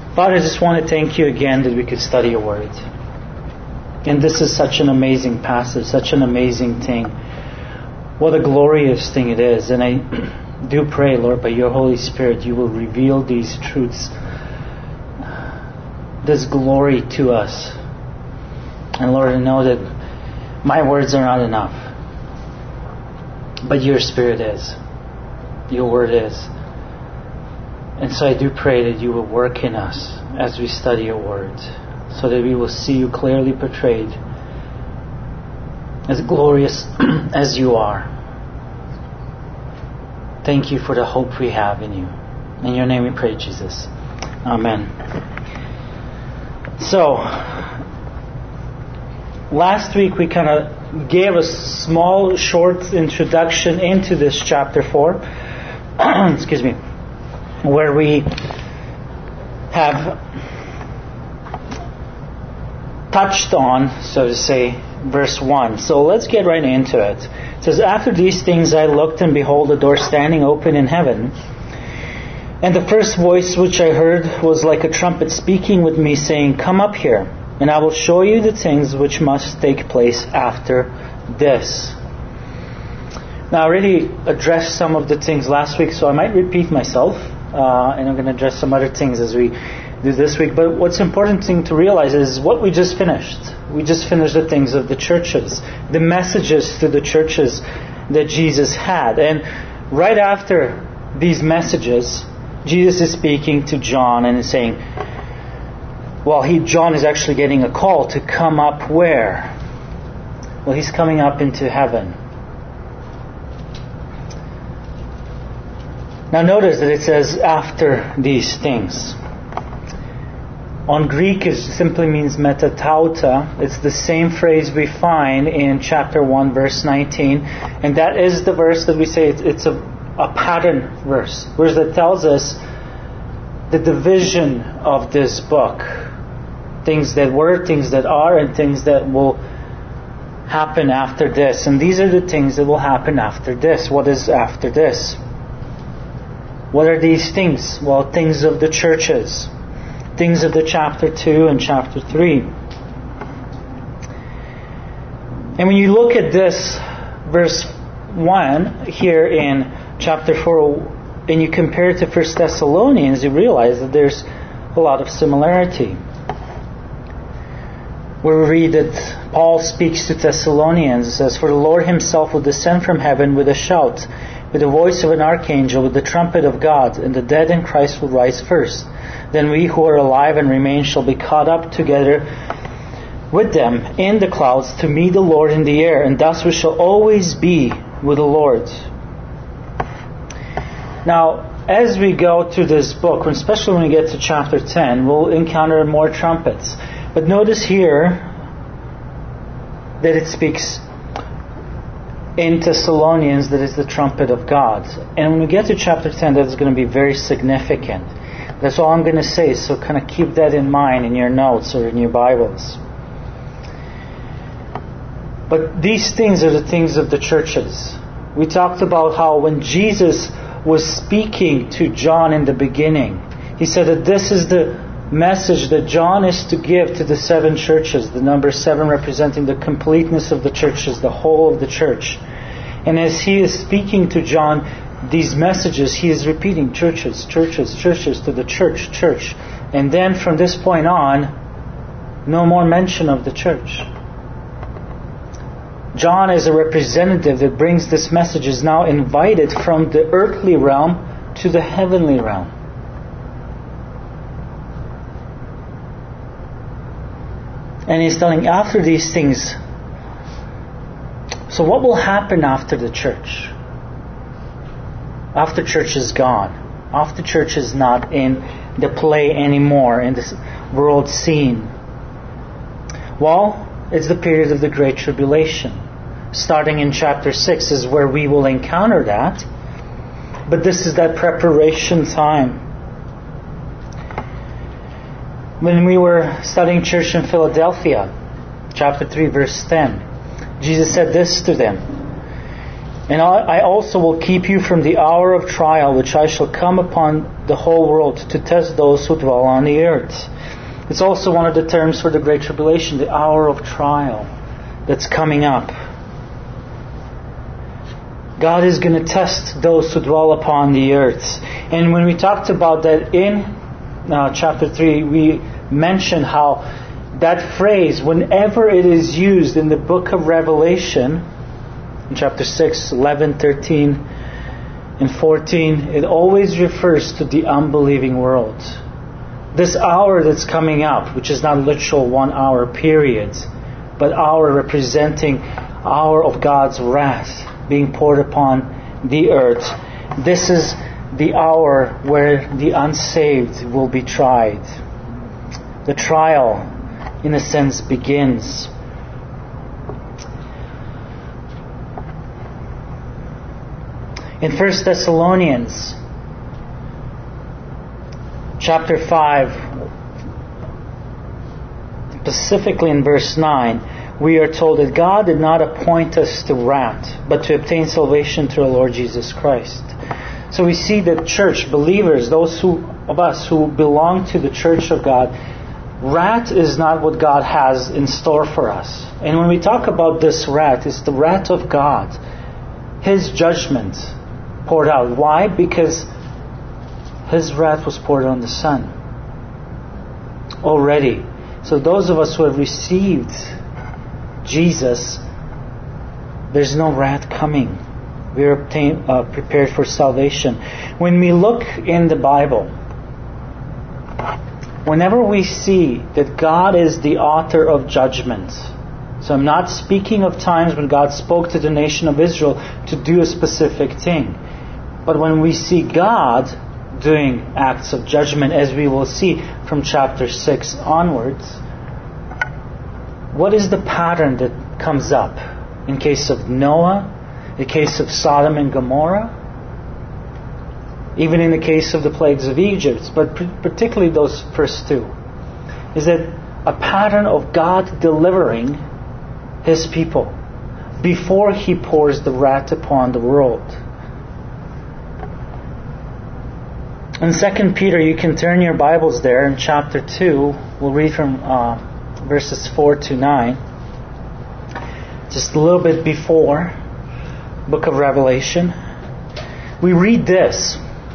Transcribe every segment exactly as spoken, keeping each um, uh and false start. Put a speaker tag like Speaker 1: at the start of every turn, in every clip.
Speaker 1: Father, I just want to thank you again that we could study your word. And this is such an amazing passage, such an amazing thing. What a glorious thing it is. And I do pray, Lord, by your Holy Spirit, you will reveal these truths, this glory to us. And Lord, I know that my words are not enough. But your Spirit is. Your word is. And so I do pray that you will work in us as we study your word, so that we will see you clearly portrayed as glorious as you are. Thank you for the hope we have in you. In your name we pray, Jesus. Amen. So, last week we kind of gave a small, short introduction into this chapter four. Excuse me. Where we have touched on, so to say, verse one. So let's get right into it. It says, "After these things I looked, and behold, a door standing open in heaven. And the first voice which I heard was like a trumpet speaking with me, saying, 'Come up here, and I will show you the things which must take place after this.'" Now I already addressed some of the things last week, so I might repeat myself. Uh, and I'm going to address some other things as we do this week. But what's important thing to realize is what we just finished. We just finished the things of the churches, the messages to the churches that Jesus had. And right after these messages, Jesus is speaking to John and is saying, well, he John is actually getting a call to come up where? Well, he's coming up into heaven. Now notice that it says, after these things. On Greek, it simply means metatauta. It's the same phrase we find in chapter one, verse nineteen. And that is the verse that we say it's, it's a, a pattern verse. Verse that tells us the division of this book. Things that were, things that are, and things that will happen after this. And these are the things that will happen after this. What is after this? What are these things? Well, things of the churches. Things of the chapter two and chapter three. And when you look at this verse one here in chapter four, and you compare it to First Thessalonians, you realize that there's a lot of similarity. Where we read that Paul speaks to Thessalonians, it says, "For the Lord himself will descend from heaven with a shout, with the voice of an archangel, with the trumpet of God, and the dead in Christ will rise first. Then we who are alive and remain shall be caught up together with them in the clouds to meet the Lord in the air, and thus we shall always be with the Lord." Now, as we go through this book, especially when we get to chapter ten, we'll encounter more trumpets. But notice here that it speaks in Thessalonians that is the trumpet of God. And when we get to chapter ten, that's going to be very significant. That's all I'm going to say, so kind of keep that in mind in your notes or in your Bibles. But these things are the things of the churches. We talked about how when Jesus was speaking to John in the beginning, he said that this is the message that John is to give to the seven churches, the number seven representing the completeness of the churches, the whole of the church. And as he is speaking to John these messages, he is repeating churches, churches, churches to the church, church. And then from this point on, no more mention of the church. John, as a representative that brings this message, is now invited from the earthly realm to the heavenly realm. And he's telling after these things. So what will happen after the church? After church is gone. After church is not in the play anymore, in this world scene. Well, it's the period of the Great Tribulation. Starting in chapter six is where we will encounter that. But this is that preparation time. When we were studying church in Philadelphia, chapter three, verse ten, Jesus said this to them. And I also will keep you from the hour of trial, which I shall come upon the whole world to test those who dwell on the earth. It's also one of the terms for the Great Tribulation, the hour of trial that's coming up. God is going to test those who dwell upon the earth. And when we talked about that in uh, chapter three, we mentioned how that phrase, whenever it is used in the book of Revelation, in chapter six, eleven, thirteen, and fourteen, it always refers to the unbelieving world. This hour that's coming up, which is not literal one hour period, but hour representing hour of God's wrath being poured upon the earth. This is the hour where the unsaved will be tried. The trial, in a sense, begins. In First Thessalonians chapter five, specifically in verse nine, we are told that God did not appoint us to wrath, but to obtain salvation through our Lord Jesus Christ. So we see that church, believers, those who of us who belong to the church of God, wrath is not what God has in store for us. And when we talk about this wrath, it's the wrath of God. His judgment poured out. Why? Because His wrath was poured on the Son already. So those of us who have received Jesus, there's no wrath coming. We are obtain, uh, prepared for salvation. When we look in the Bible, whenever we see that God is the author of judgment, so I'm not speaking of times when God spoke to the nation of Israel to do a specific thing, but when we see God doing acts of judgment, as we will see from chapter six onwards, what is the pattern that comes up in case of Noah, in the case of Sodom and Gomorrah, even in the case of the plagues of Egypt, but particularly those first two? Is that a pattern of God delivering His people before He pours the wrath upon the world. In Second Peter, you can turn your Bibles there in chapter two. We'll read from uh, verses four to nine. Just a little bit before book of Revelation. We read this.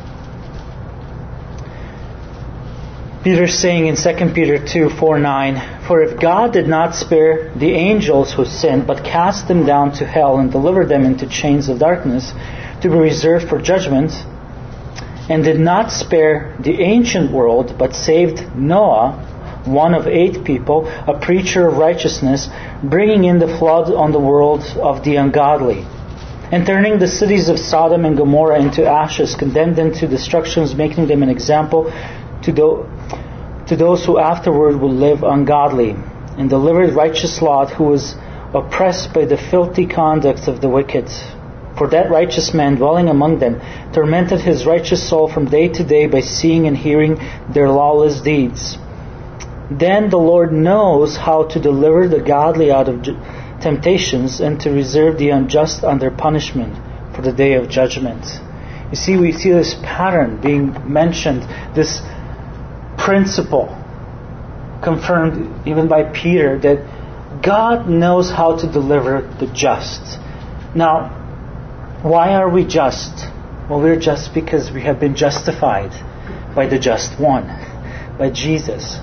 Speaker 1: Peter's saying in Second Peter two, four, nine, "For if God did not spare the angels who sinned, but cast them down to hell and delivered them into chains of darkness to be reserved for judgment, and did not spare the ancient world, but saved Noah, one of eight people, a preacher of righteousness, bringing in the flood on the world of the ungodly, and turning the cities of Sodom and Gomorrah into ashes, condemned them to destruction, making them an example to, do, to those who afterward will live ungodly, and delivered righteous Lot, who was oppressed by the filthy conduct of the wicked. For that righteous man dwelling among them tormented his righteous soul from day to day by seeing and hearing their lawless deeds. Then the Lord knows how to deliver the godly out of temptations and to reserve the unjust under punishment for the day of judgment." You see, we see this pattern being mentioned, this principle confirmed even by Peter, that God knows how to deliver the just. Now, why are we just? Well, we're just because we have been justified by the just one, by Jesus.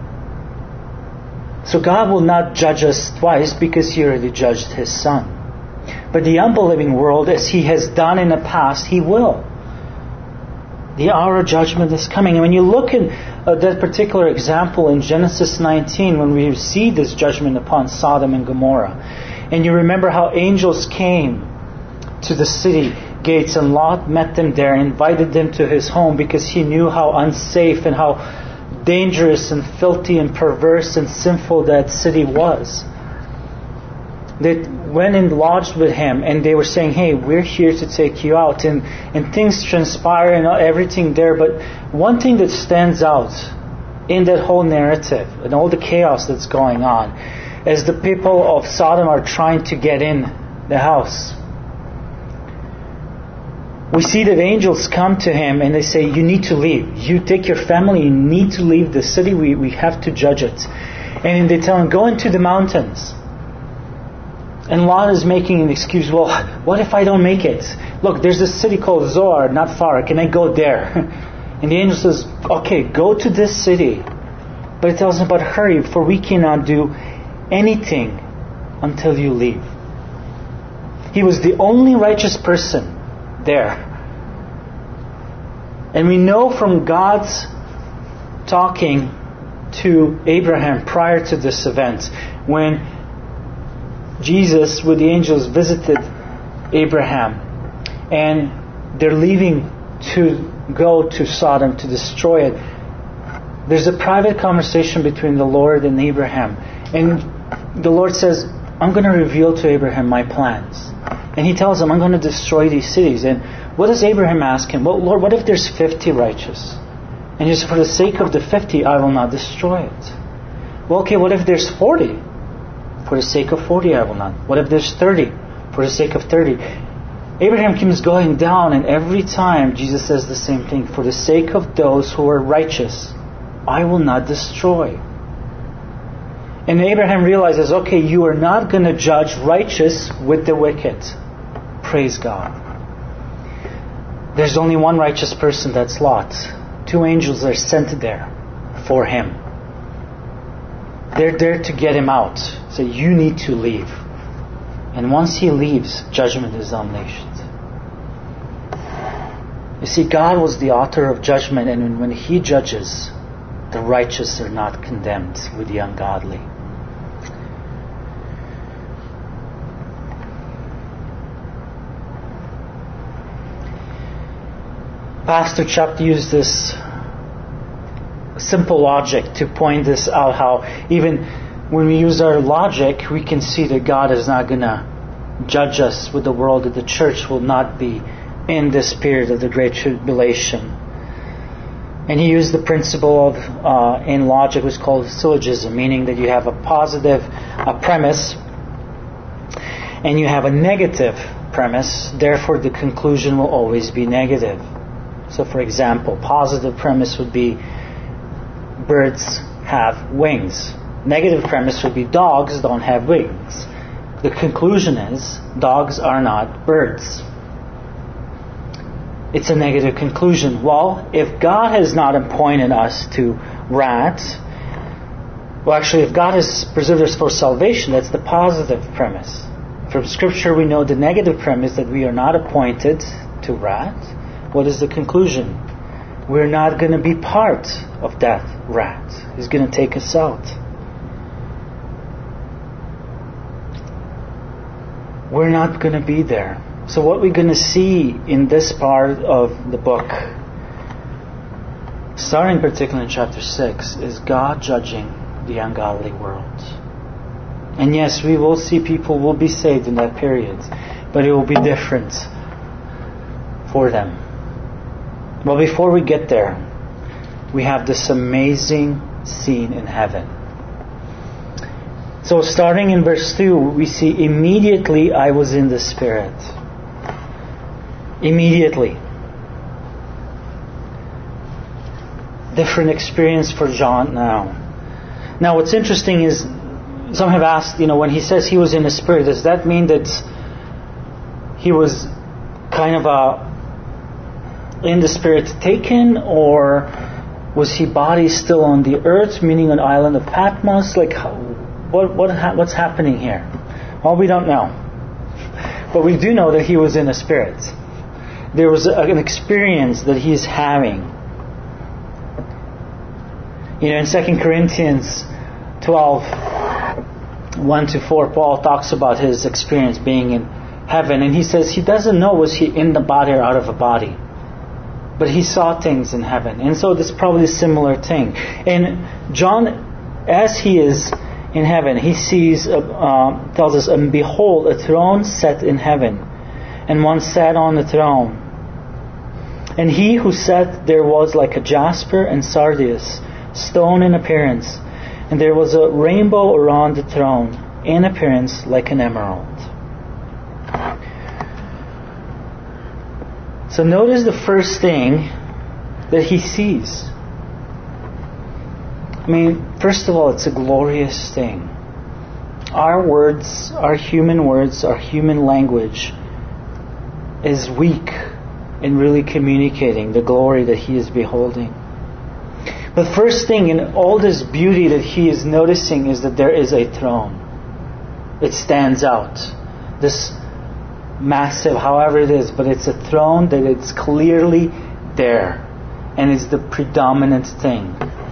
Speaker 1: So God will not judge us twice because He already judged His Son. But the unbelieving world, as He has done in the past, He will. The hour of judgment is coming. And when you look at uh, that particular example in Genesis nineteen, when we see this judgment upon Sodom and Gomorrah, and you remember how angels came to the city gates, and Lot met them there and invited them to his home because he knew how unsafe and how dangerous and filthy and perverse and sinful that city was. They went and lodged with him, and they were saying, "Hey, we're here to take you out." And, and things transpire and everything there. But one thing that stands out in that whole narrative and all the chaos that's going on, as the people of Sodom are trying to get in the house, we see that angels come to him and they say, you need to leave. You take your family, you need to leave the city. We, we have to judge it. And they tell him, go into the mountains. And Lot is making an excuse. Well, what if I don't make it? Look, there's this city called Zoar, not far. Can I go there? And the angel says, okay, go to this city. But it tells him, but hurry, for we cannot do anything until you leave. He was the only righteous person there. And we know from God's talking to Abraham prior to this event, when Jesus with the angels visited Abraham and they're leaving to go to Sodom to destroy it. There's a private conversation between the Lord and Abraham, and the Lord says, I'm going to reveal to Abraham my plans. And he tells him, I'm going to destroy these cities. And what does Abraham ask him? Well, Lord, what if there's fifty righteous? And he says, for the sake of the fifty, I will not destroy it. Well, okay, what if there's forty? For the sake of forty, I will not. What if there's thirty? For the sake of thirty. Abraham keeps going down, and every time Jesus says the same thing. For the sake of those who are righteous, I will not destroy. And Abraham realizes, okay, you are not going to judge righteous with the wicked. Praise God. There's only one righteous person, that's Lot. Two angels are sent there for him. They're there to get him out. Say, you need to leave. And once he leaves, judgment is unleashed. You see, God was the author of judgment, and when He judges, the righteous are not condemned with the ungodly. Pastor Chuck used this simple logic to point this out, how even when we use our logic, we can see that God is not going to judge us with the world, that the church will not be in this period of the Great Tribulation. And he used the principle of, uh, in logic, was called syllogism, meaning that you have a positive a premise and you have a negative premise, therefore the conclusion will always be negative. So for example, positive premise would be birds have wings. Negative premise would be dogs don't have wings. The conclusion is dogs are not birds. It's a negative conclusion. Well, if God has not appointed us to wrath, well actually if God has preserved us for salvation, that's the positive premise. From Scripture we know the negative premise, that we are not appointed to wrath. What is the conclusion? We're not going to be part of that wrath. He's going to take us out. We're not going to be there. So what we're going to see in this part of the book, starting particularly in chapter six, is God judging the ungodly world. And yes, we will see people will be saved in that period, but it will be different for them. Well, before we get there, we have this amazing scene in heaven. So starting in verse two, we see, immediately I was in the Spirit. Immediately. Different experience for John now. Now what's interesting is, some have asked, you know, when he says he was in the Spirit, does that mean that he was kind of a in the Spirit taken, or was he body still on the earth, meaning an island of Patmos? Like, how, what what ha- what's happening here? Well, we don't know, but we do know that he was in the Spirit. There was a, an experience that he's having. You know, in Second Corinthians twelve, one to four, Paul talks about his experience being in heaven, and he says he doesn't know was he in the body or out of a body, but he saw things in heaven. And so this is probably a similar thing. And John, as he is in heaven, he sees, uh, uh, tells us, and behold, a throne set in heaven, and one sat on the throne. And he who sat there was like a jasper and sardius, stone in appearance. And there was a rainbow around the throne, in appearance like an emerald. So notice the first thing that he sees. I mean, first of all, it's a glorious thing. Our words, our human words, our human language is weak in really communicating the glory that he is beholding. The first thing in all this beauty that he is noticing is that there is a throne. It stands out. This massive, however it is, but it's a throne that it's clearly there. And it's the predominant thing.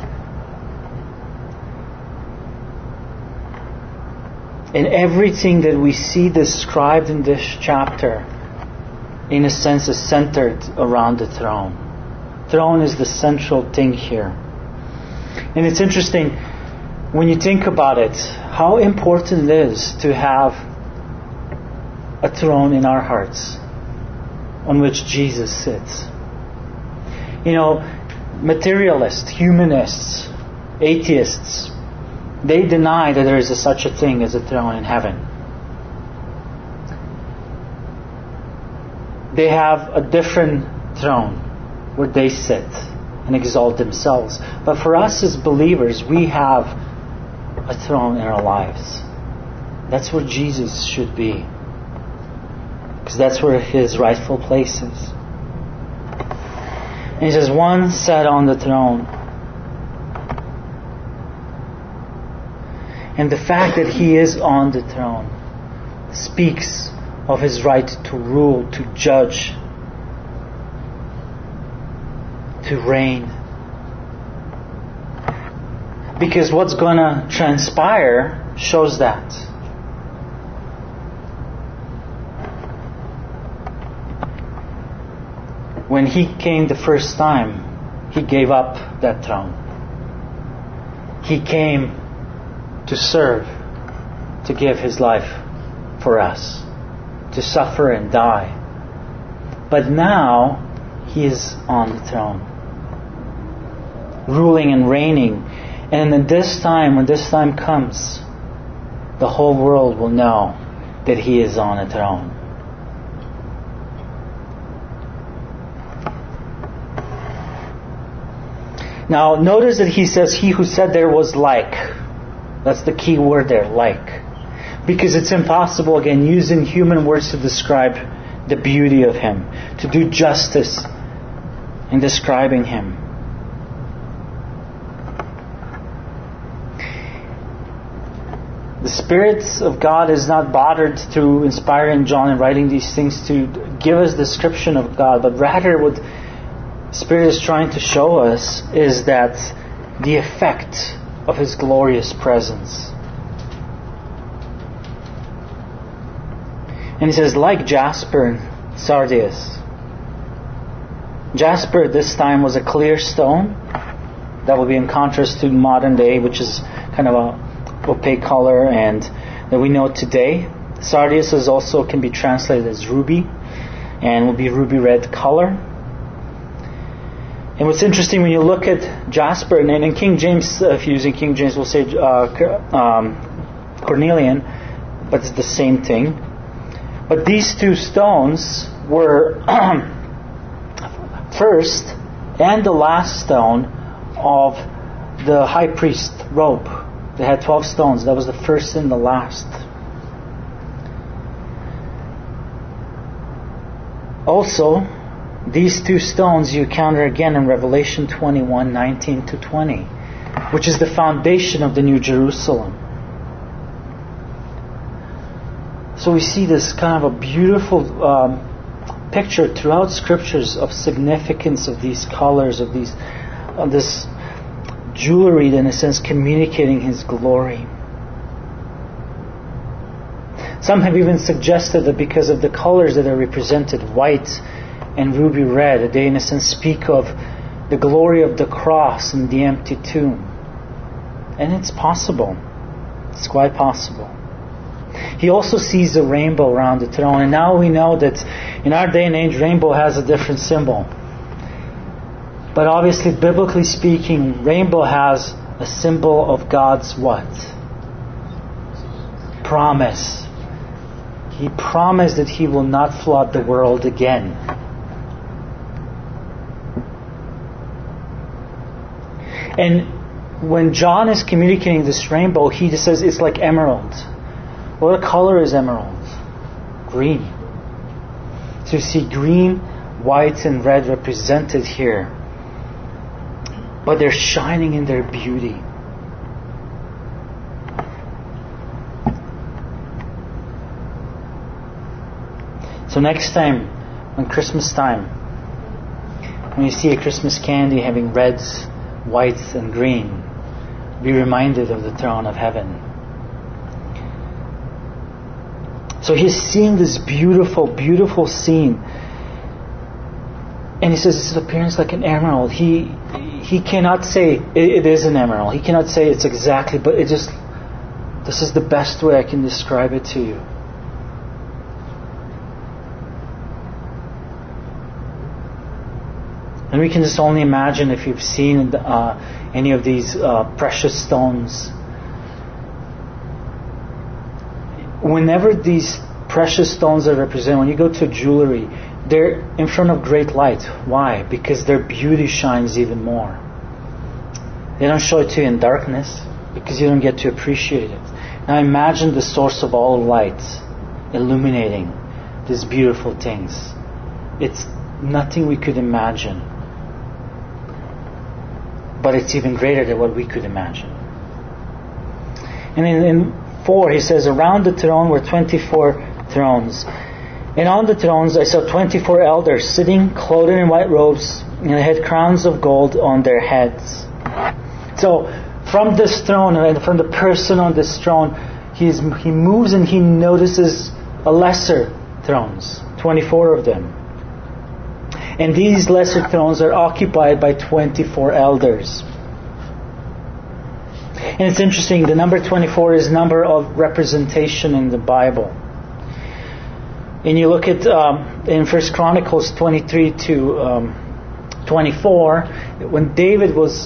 Speaker 1: And everything that we see described in this chapter, in a sense, is centered around the throne. Throne is the central thing here. And it's interesting, when you think about it, how important it is to have a throne in our hearts on which Jesus sits. You know, materialists, humanists, atheists, they deny that there is a, such a thing as a throne in heaven. They have a different throne where they sit and exalt themselves. But for us as believers, we have a throne in our lives. That's where Jesus should be. Because that's where His rightful place is. And He says, one sat on the throne. And the fact that He is on the throne speaks of His right to rule, to judge, to reign. Because what's going to transpire shows that. When He came the first time, He gave up that throne. He came to serve, to give His life for us, to suffer and die. But now He is on the throne, ruling and reigning. And at this time, when this time comes, the whole world will know that He is on a throne. Now, notice that He says, He who said there was like. That's the key word there, like. Because it's impossible, again, using human words to describe the beauty of Him, to do justice in describing Him. The Spirit of God is not bothered through inspiring John and writing these things to give us description of God, but rather what the Spirit is trying to show us is that the effect of His glorious presence. And He says, like jasper and sardius. Jasper at this time was a clear stone. That would be in contrast to modern day, which is kind of a opaque color, and that we know today. Sardius is also can be translated as ruby, and will be ruby red color. And what's interesting when you look at jasper, and in King James, if you're using King James, we'll say uh, um, cornelian, but it's the same thing. But these two stones were first and the last stone of the high priest robe. They had twelve stones. That was the first and the last. Also, these two stones you encounter again in Revelation twenty-one, nineteen to twenty, which is the foundation of the New Jerusalem. So we see this kind of a beautiful um, picture throughout Scriptures of significance of these colors, of these, of this jewelry, in a sense, communicating His glory. Some have even suggested that because of the colors that are represented, white and ruby red, they in a sense speak of the glory of the cross and the empty tomb. And it's possible. It's quite possible. He also sees a rainbow around the throne, and now we know that in our day and age, rainbow has a different symbol. But obviously, biblically speaking, rainbow has a symbol of God's what? Promise. He promised that He will not flood the world again. And when John is communicating this rainbow, he just says it's like emerald. What color is emerald? Green. So you see green, white, and red represented here. But they're shining in their beauty. So next time, on Christmas time, when you see a Christmas candy having reds, whites, and green, be reminded of the throne of heaven. So he's seeing this beautiful, beautiful scene. And he says it's an appearance like an emerald. He he cannot say it, it is an emerald. He cannot say it's exactly, but it just, this is the best way I can describe it to you. And we can just only imagine if you've seen uh, any of these uh, precious stones. Whenever these precious stones are represented, when you go to jewelry, they're in front of great light. Why? Because their beauty shines even more. They don't show it to you in darkness because you don't get to appreciate it. Now imagine the source of all light illuminating these beautiful things. It's nothing we could imagine. But it's even greater than what we could imagine. And in, in four, he says, around the throne were twenty-four thrones. And on the thrones I saw twenty-four elders sitting, clothed in white robes, and they had crowns of gold on their heads. So, from this throne, and from the person on this throne, he's, he moves and he notices a lesser thrones, twenty-four of them. And these lesser thrones are occupied by twenty-four elders. And it's interesting, the number twenty-four is number of representation in the Bible. And you look at um, in First Chronicles twenty-three to um, twenty-four, when David was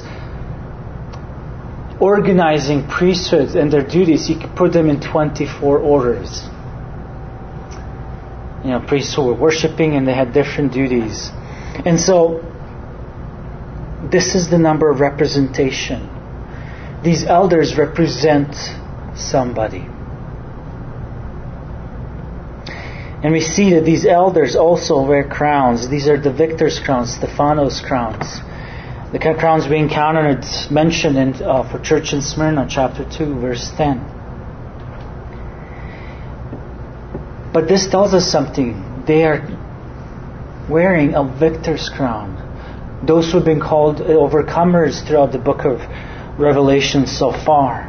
Speaker 1: organizing priesthoods and their duties, he could put them in twenty-four orders. You know, priests who were worshiping and they had different duties. And so, this is the number of representation. These elders represent somebody. And we see that these elders also wear crowns. These are the victor's crowns, Stephanos crowns. The crowns we encountered mentioned in, uh, for church in Smyrna, chapter two, verse ten. But this tells us something. They are wearing a victor's crown. Those who have been called overcomers throughout the book of Revelation so far.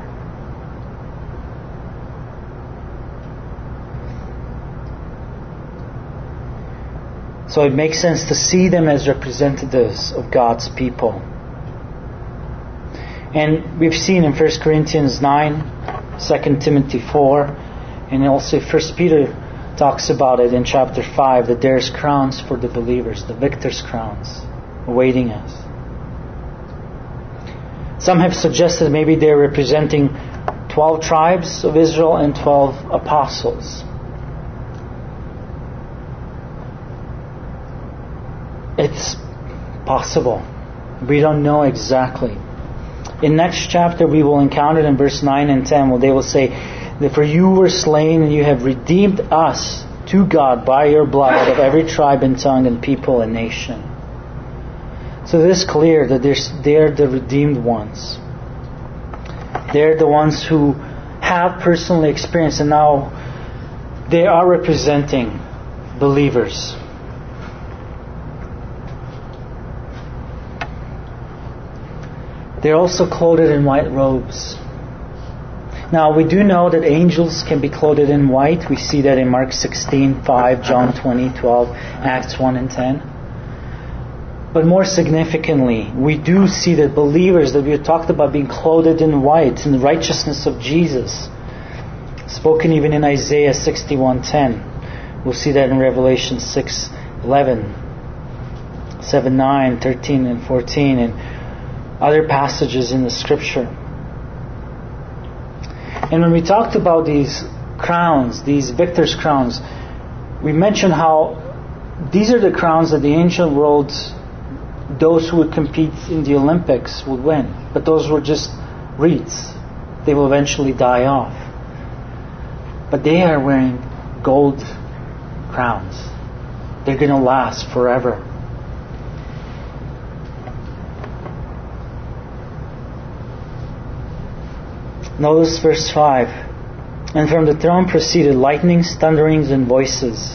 Speaker 1: So it makes sense to see them as representatives of God's people. And we've seen in First Corinthians nine, Second Timothy four, and also First Peter talks about it in chapter five, that there's crowns for the believers, the victor's crowns, awaiting us. Some have suggested maybe they're representing twelve tribes of Israel and twelve apostles. It's possible. We don't know exactly. In next chapter we will encounter in verse nine and ten where they will say that for you were slain and you have redeemed us to God by your blood out of every tribe and tongue and people and nation. So it is clear that they're the redeemed ones. They're the ones who have personally experienced and now they are representing believers. They're also clothed in white robes. Now we do know that angels can be clothed in white. We see that in Mark sixteen, five, John twenty, twelve, Acts one and ten. But more significantly, we do see that believers that we have talked about being clothed in white, in the righteousness of Jesus, spoken even in Isaiah sixty-one ten. We'll see that in Revelation six eleven, seven nine, thirteen and fourteen, and other passages in the Scripture. And when we talked about these crowns, these victor's crowns, we mentioned how these are the crowns that the ancient world those who would compete in the Olympics would win. But those were just wreaths. They will eventually die off. But they are wearing gold crowns. They're going to last forever. Notice verse five. And from the throne proceeded lightnings, thunderings, and voices.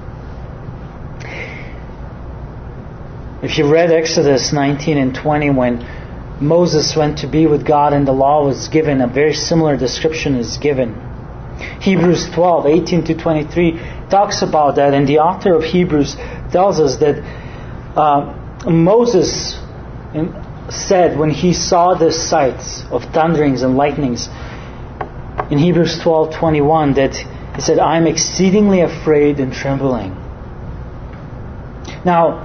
Speaker 1: If you read Exodus nineteen and twenty, when Moses went to be with God and the law was given, a very similar description is given. Hebrews twelve, eighteen to twenty-three talks about that, and the author of Hebrews tells us that uh, Moses said when he saw the sights of thunderings and lightnings in Hebrews twelve twenty-one that he said, "I am exceedingly afraid and trembling." Now,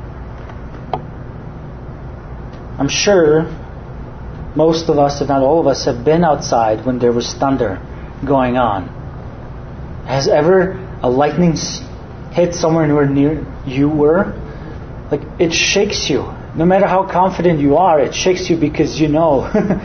Speaker 1: I'm sure most of us, if not all of us, have been outside when there was thunder going on. Has ever a lightning hit somewhere near you were? Like, it shakes you. No matter how confident you are, it shakes you because you know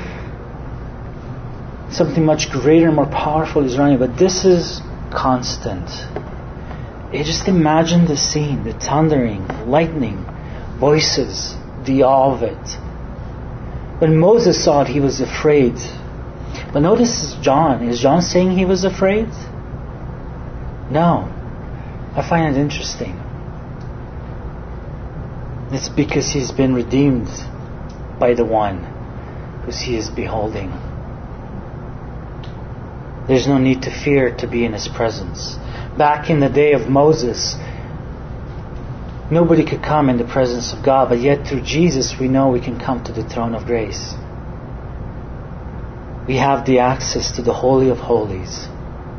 Speaker 1: something much greater and more powerful is running. But this is constant. You just imagine the scene, the thundering, lightning, voices, the awe of it. When Moses saw it, he was afraid. But notice John. Is John saying he was afraid? No. I find it interesting. It's because he's been redeemed by the one who he is beholding. There's no need to fear to be in his presence. Back in the day of Moses, nobody could come in the presence of God, but yet through Jesus we know we can come to the throne of grace. We have the access to the Holy of Holies.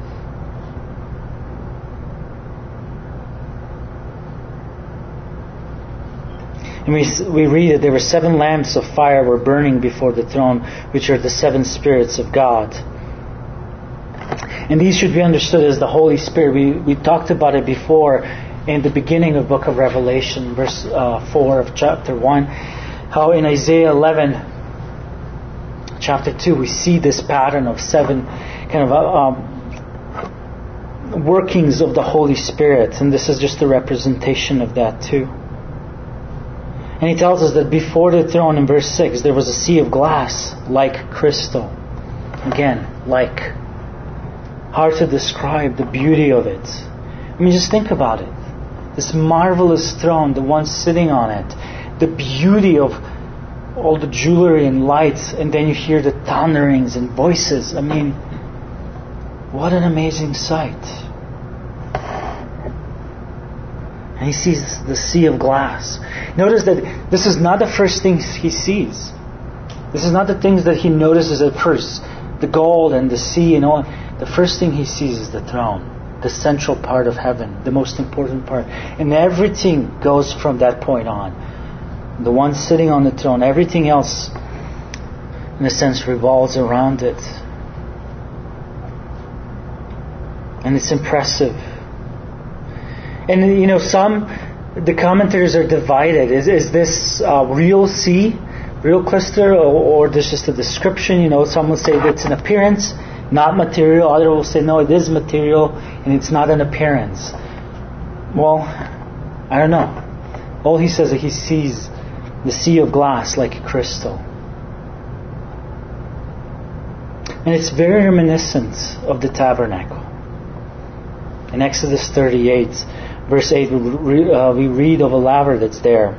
Speaker 1: And we, we read that there were seven lamps of fire were burning before the throne, which are the seven spirits of God. And these should be understood as the Holy Spirit. We, we talked about it before in the beginning of the book of Revelation, verse uh, four of chapter one, how in Isaiah eleven, chapter two, we see this pattern of seven kind of uh, um, workings of the Holy Spirit. And this is just a representation of that too. And he tells us that before the throne in verse six, there was a sea of glass like crystal. Again, like. Hard to describe the beauty of it. I mean, just think about it. This marvelous throne, the one sitting on it, the beauty of all the jewelry and lights, and then you hear the thunderings and voices. I mean, what an amazing sight. And he sees the sea of glass. Notice that this is not the first things he sees. This is not the things that he notices at first. The gold and the sea and all. The first thing he sees is the throne, the central part of heaven, the most important part. And everything goes from that point on. The one sitting on the throne, everything else, in a sense, revolves around it. And it's impressive. And, you know, some, the commentators are divided. Is, is this uh, real sea, real cluster, or, or this just a description? You know, some will say that it's an appearance, not material. Others will say, no, it is material and it's not an appearance. Well, I don't know. All he says is that he sees the sea of glass like a crystal. And it's very reminiscent of the tabernacle. In Exodus thirty-eight, verse eight, we, uh, we read of a laver that's there,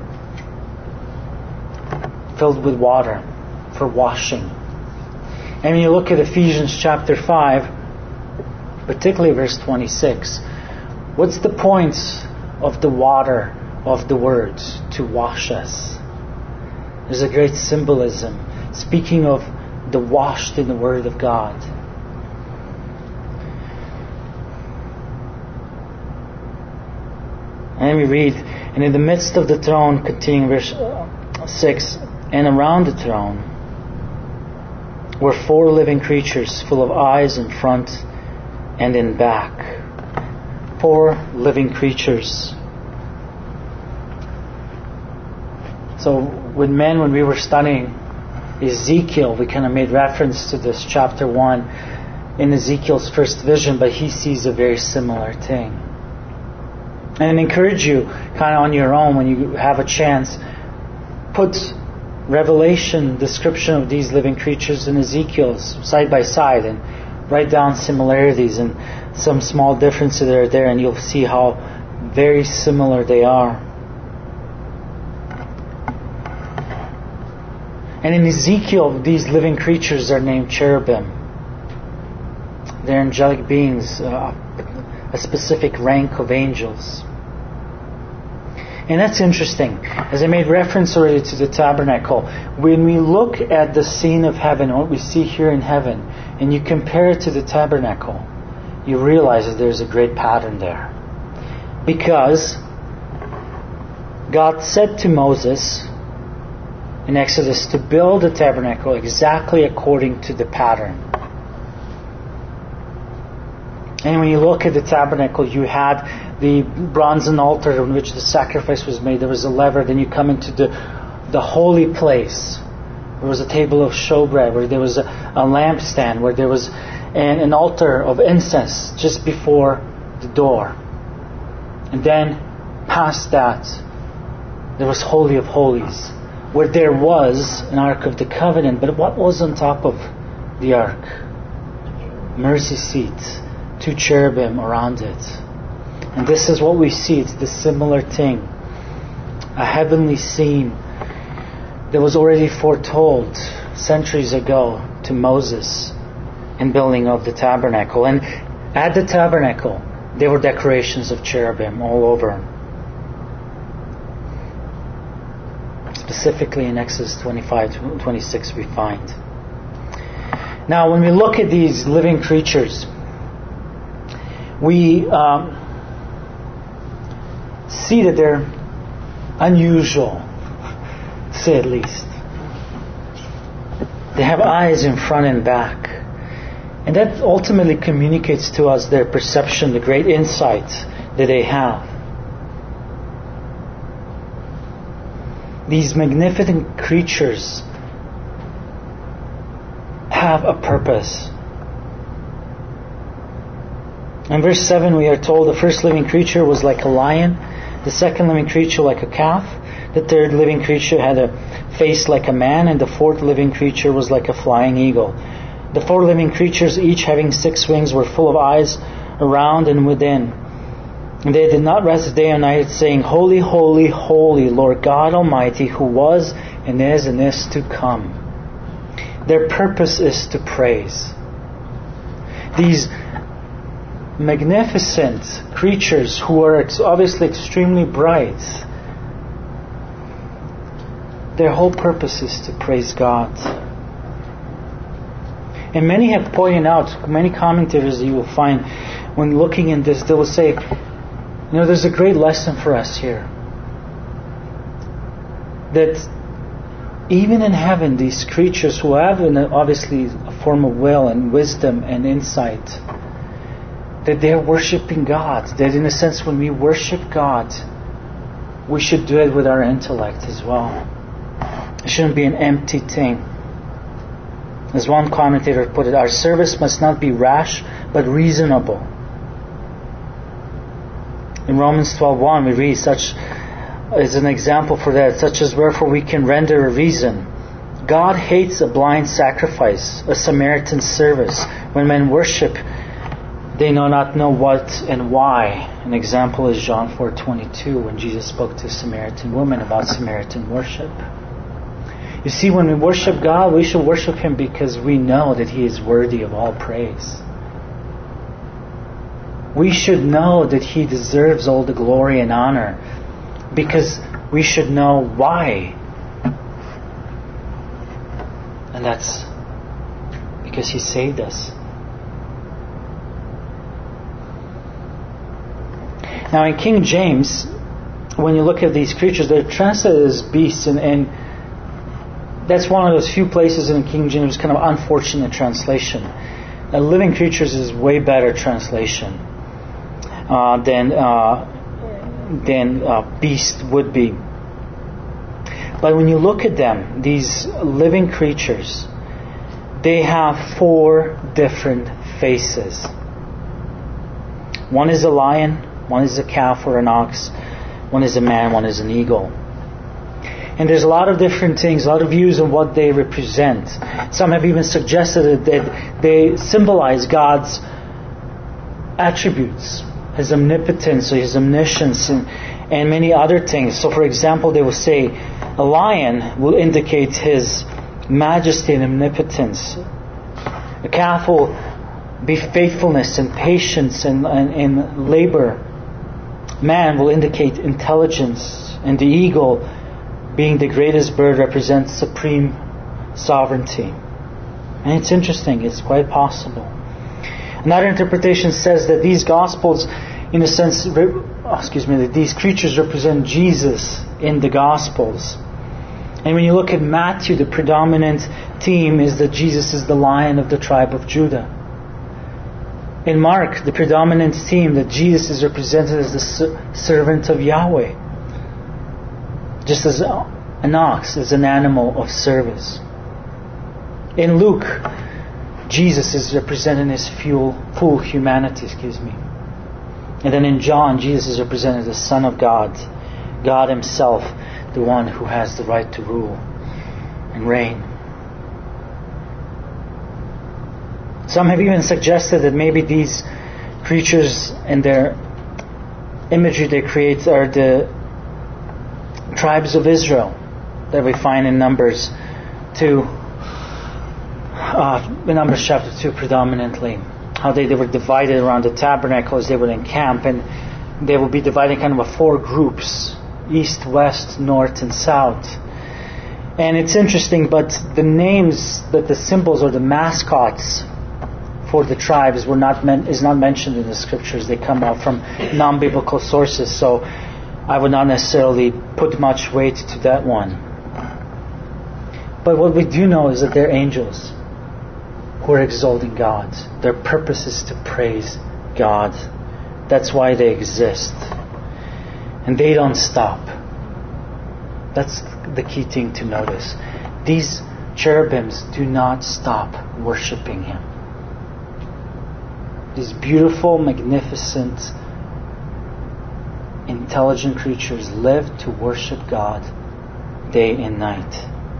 Speaker 1: filled with water for washing. And when you look at Ephesians chapter five, particularly verse twenty-six, what's the point of the water of the words? To wash us. There's a great symbolism speaking of the washed in the Word of God. And we read, and in the midst of the throne, continuing verse six, and around the throne were four living creatures full of eyes in front and in back. Four living creatures. It's So with men, when we were studying Ezekiel, we kind of made reference to this chapter one in Ezekiel's first vision, but he sees a very similar thing. And I encourage you, kind of on your own, when you have a chance, put Revelation description of these living creatures and Ezekiel's side by side and write down similarities and some small differences that are there, and you'll see how very similar they are. And in Ezekiel, these living creatures are named cherubim. They're angelic beings, uh, a specific rank of angels. And that's interesting. As I made reference already to the tabernacle, when we look at the scene of heaven, what we see here in heaven, and you compare it to the tabernacle, you realize that there's a great pattern there. Because God said to Moses in Exodus to build the tabernacle exactly according to the pattern. And when you look at the tabernacle, you had the bronzen altar on which the sacrifice was made. There was a lever. Then you come into the the holy place. There was a table of showbread, where there was a, a lampstand, where there was an, an altar of incense just before the door. And then past that, there was Holy of Holies, where there was an Ark of the Covenant. But what was on top of the Ark? Mercy seat. Two cherubim around it. And this is what we see. It's the similar thing. A heavenly scene that was already foretold centuries ago to Moses in building of the tabernacle. And at the tabernacle, there were decorations of cherubim all over. Specifically in Exodus twenty-five to twenty-six we find. Now when we look at these living creatures, we um, see that they're unusual, to say at least. They have eyes in front and back. And that ultimately communicates to us their perception, the great insight that they have. These magnificent creatures have a purpose. In verse seven we are told the first living creature was like a lion, the second living creature like a calf, the third living creature had a face like a man, and the fourth living creature was like a flying eagle. The four living creatures, each having six wings, were full of eyes around and within. And they did not rest day or night, saying, Holy, holy, holy, Lord God Almighty, who was and is and is to come. Their purpose is to praise. These magnificent creatures who are obviously extremely bright, their whole purpose is to praise God. And many have pointed out, many commentators you will find when looking in this, they will say, you know, there's a great lesson for us here. That even in heaven, these creatures who have obviously a form of will and wisdom and insight, that they're worshipping God. That in a sense, when we worship God, we should do it with our intellect as well. It shouldn't be an empty thing. As one commentator put it, our service must not be rash, but reasonable. In Romans twelve one we read such as an example for that, such as wherefore we can render a reason. God hates a blind sacrifice, a Samaritan service. When men worship, they know not know what and why. An example is John four twenty-two, when Jesus spoke to a Samaritan woman about Samaritan worship. You see, when we worship God, we should worship Him because we know that He is worthy of all praise. We should know that He deserves all the glory and honor because we should know why. And that's because He saved us. Now in King James, when you look at these creatures, they're translated as beasts, and, and that's one of those few places in King James kind of unfortunate translation. Now, living creatures is way better translation uh, than uh, than uh, beast would be. But when you look at them, these living creatures, they have four different faces. One is a lion, one is a calf or an ox, one is a man, one is an eagle. And there's a lot of different things, a lot of views on what they represent. Some have even suggested that they symbolize God's attributes, His omnipotence, His omniscience, and, and many other things. So for example, they will say a lion will indicate His majesty and omnipotence. A calf will be faithfulness and patience and, and, and labor. Man will indicate intelligence, and the eagle, being the greatest bird, represents supreme sovereignty. And it's interesting, it's quite possible. Another interpretation says that these Gospels, in a sense, excuse me, that these creatures represent Jesus in the Gospels. And when you look at Matthew, the predominant theme is that Jesus is the Lion of the tribe of Judah. In Mark, the predominant theme that Jesus is represented as the servant of Yahweh. Just as an ox is an animal of service. In Luke, Jesus is represented as full, full humanity, excuse me. And then in John, Jesus is represented as the Son of God, God Himself, the one who has the right to rule and reign. Some have even suggested that maybe these creatures and their imagery they create are the tribes of Israel that we find in Numbers two, uh, in Numbers chapter two predominantly. How they, they were divided around the tabernacle as they would encamp, and they would be divided kind of a four groups: east, west, north, and south. And it's interesting, but the names, that the symbols or the mascots for the tribes were not men- is not mentioned in the scriptures. They come out from non-biblical sources, so I would not necessarily put much weight to that one. But what we do know is that they're angels who are exalting God. Their purpose is to praise God. That's why they exist. And they don't stop. That's the key thing to notice. These cherubims do not stop worshiping Him. These beautiful, magnificent, intelligent creatures live to worship God day and night.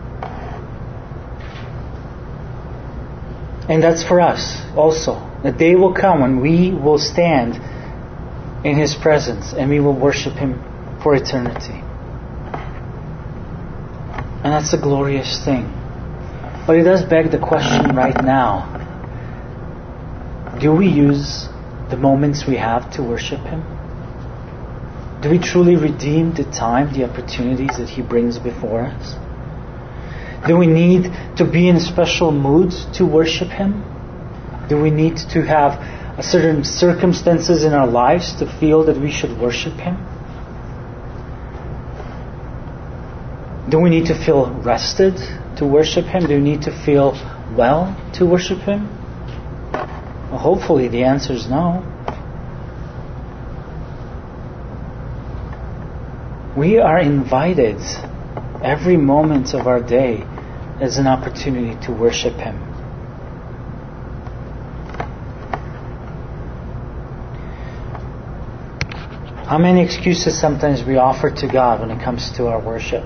Speaker 1: And that's for us also. The day will come when we will stand in His presence and we will worship Him for eternity. And that's a glorious thing. But it does beg the question right now. Do we use the moments we have to worship Him? Do we truly redeem the time, the opportunities that He brings before us? Do we need to be in special moods to worship Him? Do we need to have a certain circumstances in our lives to feel that we should worship Him? Do we need to feel rested to worship Him? Do we need to feel well to worship Him? Well, hopefully the answer is no. We are invited every moment of our day as an opportunity to worship Him. How many excuses sometimes we offer to God when it comes to our worship?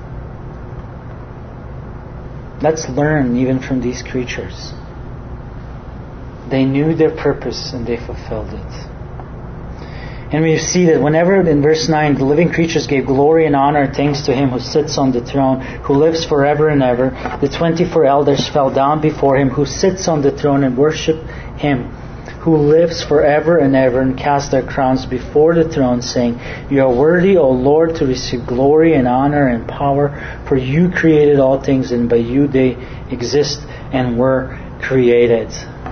Speaker 1: Let's learn even from these creatures. They knew their purpose and they fulfilled it. And we see that whenever, in verse nine, the living creatures gave glory and honor and thanks to Him who sits on the throne, who lives forever and ever, the twenty-four elders fell down before Him who sits on the throne and worshiped Him who lives forever and ever, and cast their crowns before the throne, saying, You are worthy, O Lord, to receive glory and honor and power, for You created all things, and by You they exist and were created.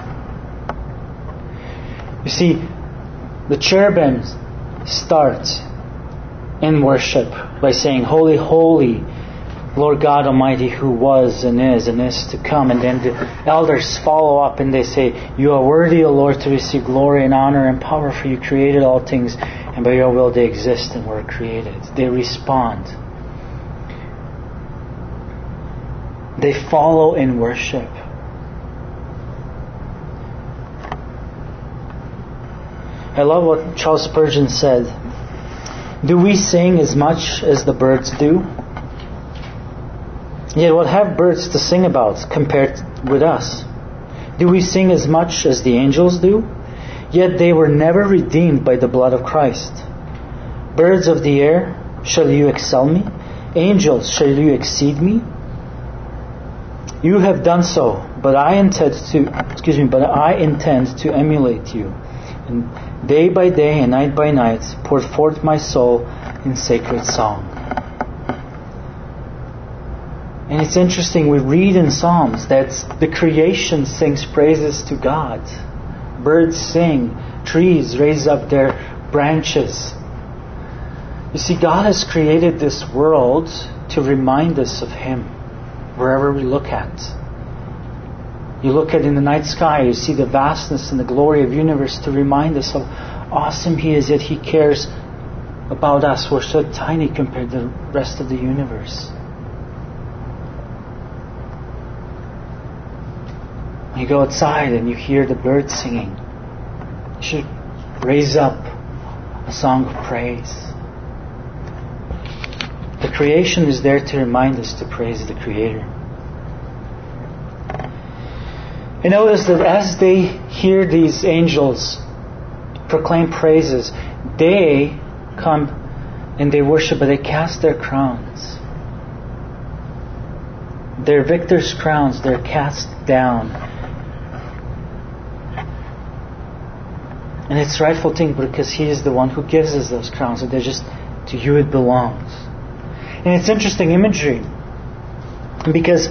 Speaker 1: You see, the cherubims start in worship by saying, Holy, holy, Lord God Almighty, who was and is and is to come. And then the elders follow up and they say, You are worthy, O Lord, to receive glory and honor and power, for You created all things, and by Your will they exist and were created. They respond. They follow in worship. I love what Charles Spurgeon said. Do we sing as much as the birds do? Yet what have birds to sing about compared with us? Do we sing as much as the angels do? Yet they were never redeemed by the blood of Christ. Birds of the air, shall you excel me? Angels, shall you exceed me? You have done so, but I intend to excuse me, but I intend to emulate you. And day by day and night by night pour forth my soul in sacred song. And it's interesting, we read in Psalms that the creation sings praises to God. Birds sing, trees raise up their branches. You see, God has created this world to remind us of Him wherever we look at. You look at in the night sky, you see the vastness and the glory of the universe to remind us how awesome He is, yet He cares about us. We're so tiny compared to the rest of the universe. When you go outside and you hear the birds singing, you should raise up a song of praise. The creation is there to remind us to praise the Creator. And notice that as they hear these angels proclaim praises, they come and they worship, but they cast their crowns. Their victors' crowns, they're cast down. And it's a rightful thing because He is the one who gives us those crowns. So they're just, to you it belongs. And it's interesting imagery. Because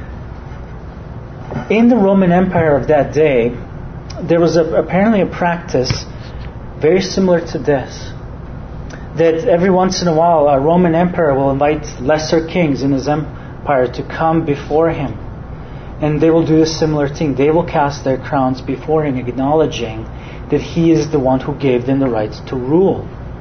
Speaker 1: in the Roman Empire of that day, there was a, apparently a practice very similar to this. That every once in a while a Roman emperor will invite lesser kings in his empire to come before him. And they will do a similar thing. They will cast their crowns before Him, acknowledging that He is the one who gave them the right to rule.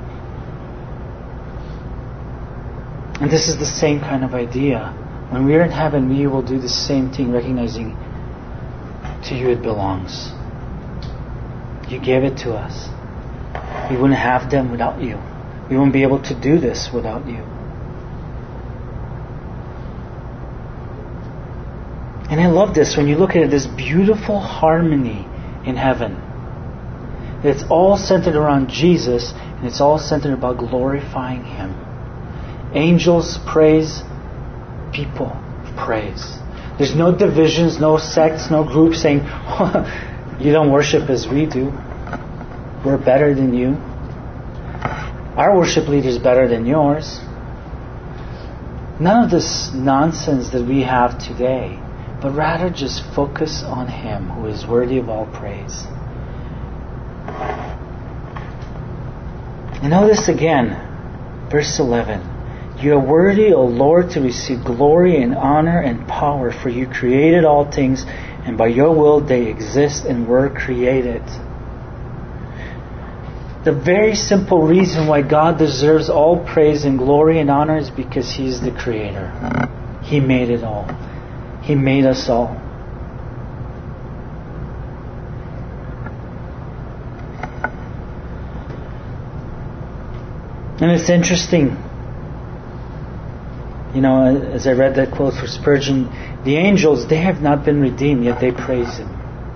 Speaker 1: And this is the same kind of idea. When we are in heaven, we will do the same thing, recognizing to you it belongs. You gave it to us. We wouldn't have them without you. We wouldn't be able to do this without you. And I love this when you look at it, this beautiful harmony in heaven. It's all centered around Jesus, and it's all centered about glorifying Him. Angels praise, people praise. There's no divisions, no sects, no groups saying, oh, you don't worship as we do. We're better than you. Our worship leader is better than yours. None of this nonsense that we have today, but rather just focus on Him who is worthy of all praise. And notice again, verse eleven. You are worthy, O Lord, to receive glory and honor and power, for you created all things, and by your will they exist and were created. The very simple reason why God deserves all praise and glory and honor is because He is the Creator. He made it all. He made us all. And it's interesting, you know, as I read that quote for Spurgeon, the angels, they have not been redeemed, yet they praise Him.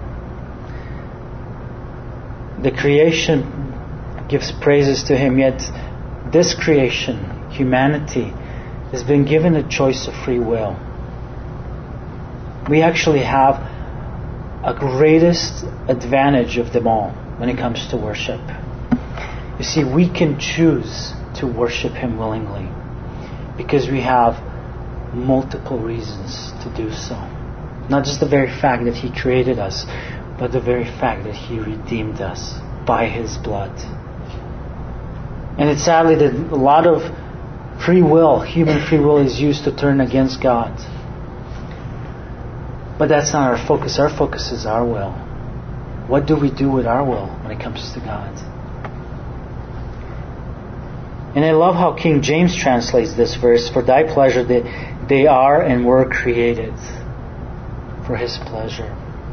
Speaker 1: The creation gives praises to Him, yet this creation, humanity, has been given a choice of free will. We actually have a greatest advantage of them all when it comes to worship. You see, we can choose to worship Him willingly because we have multiple reasons to do so. Not just the very fact that He created us, but the very fact that He redeemed us by His blood. And it's sadly that a lot of free will, human free will, is used to turn against God. But that's not our focus. Our focus is our will. What do we do with our will when it comes to God? And I love how King James translates this verse. For thy pleasure they They are and were created for His pleasure.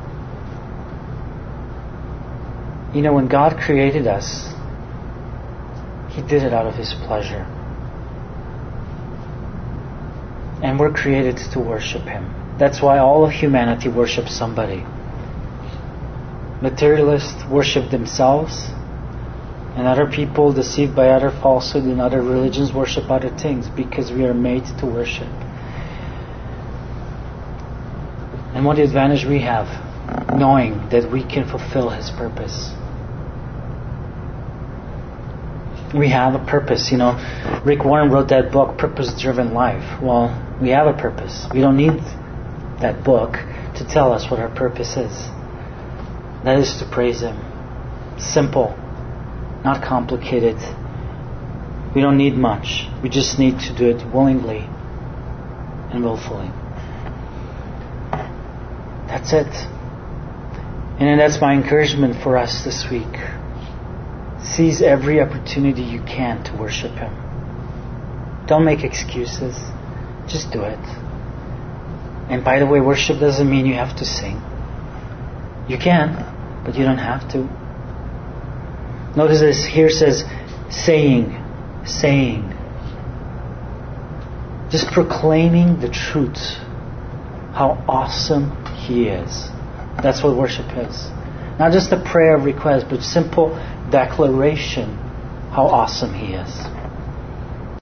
Speaker 1: You know, when God created us, He did it out of His pleasure. And we're created to worship Him. That's why all of humanity worships somebody. Materialists worship themselves, and other people deceived by other falsehood and other religions worship other things, because we are made to worship. And what advantage we have, knowing that we can fulfill His purpose. We have a purpose. You know, Rick Warren wrote that book, Purpose Driven Life. Well, we have a purpose. We don't need that book to tell us what our purpose is. That is to praise Him. Simple, not complicated. We don't need much. We just need to do it willingly and willfully. That's it. And that's my encouragement for us this week. Seize every opportunity you can to worship Him. Don't make excuses. Just do it. And by the way, worship doesn't mean you have to sing. You can, but you don't have to. Notice this here says, saying, saying. Just proclaiming the truth. How awesome He is. That's what worship is. Not just a prayer of request, but simple declaration how awesome He is.